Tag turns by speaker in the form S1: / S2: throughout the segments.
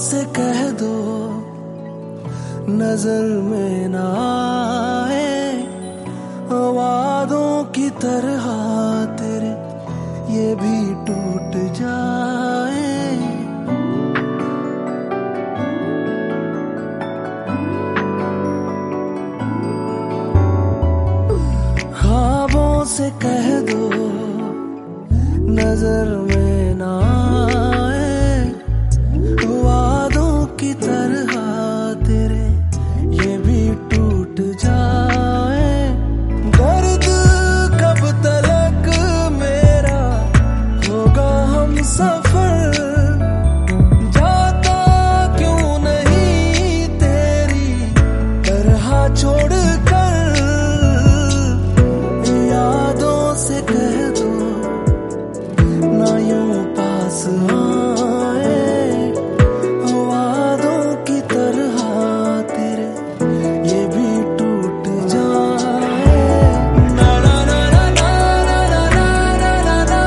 S1: से कह दो नजर में ना आए, वादों की तरह तेरे ये भी टूट जाए। ख्वाबों से कह दो नजर में ना आए, वादों की तरह तेरे ये भी टूट जाए। दर्द कब तलक मेरा होगा हम सफर, जाता क्यों नहीं तेरी तरह छोड़ कर। यादों से कह दो ना यूं पास आए, वादों की तरह तेरे ये भी टूट जाए। ना ना ना ना ना ना ना ना ना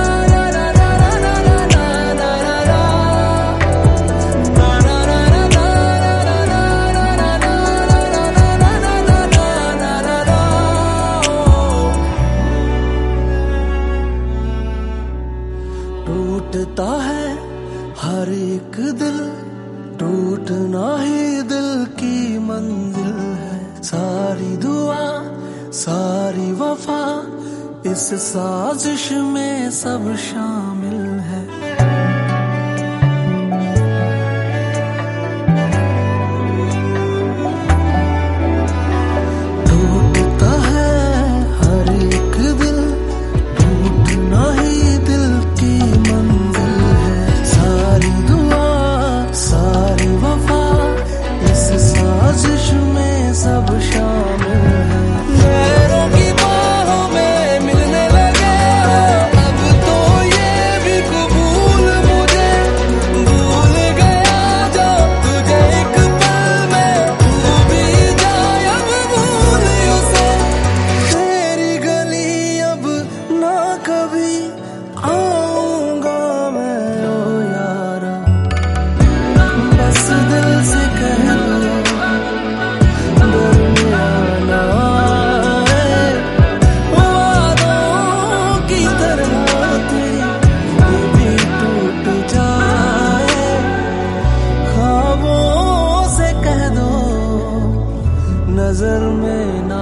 S1: टूटता है हर एक दिल, टूटना ही दिल की मंजिल है। सारी दुआ सारी वफा इस साजिश में सब शामिल है। टूटता है हर एक दिल, टूटना ही दिल की मंजिल है। सारी दुआ सारी वफा इस साजिश में सब शामिल है। गैरों की बाहों में मिलने लगे हो, अब तो ये भी कबूल मुझे भूल गया जो तुझे एक पल में, तू भी जाए अब भूल उसे। तेरी गली अब ना कभी आऊंगा मैं ओ यारा, बस दिल से कह दो दरमियाना आए, वादों की तरह तेरी ये भी टूट जाए। ख्वाबों से कह दो नजर में ना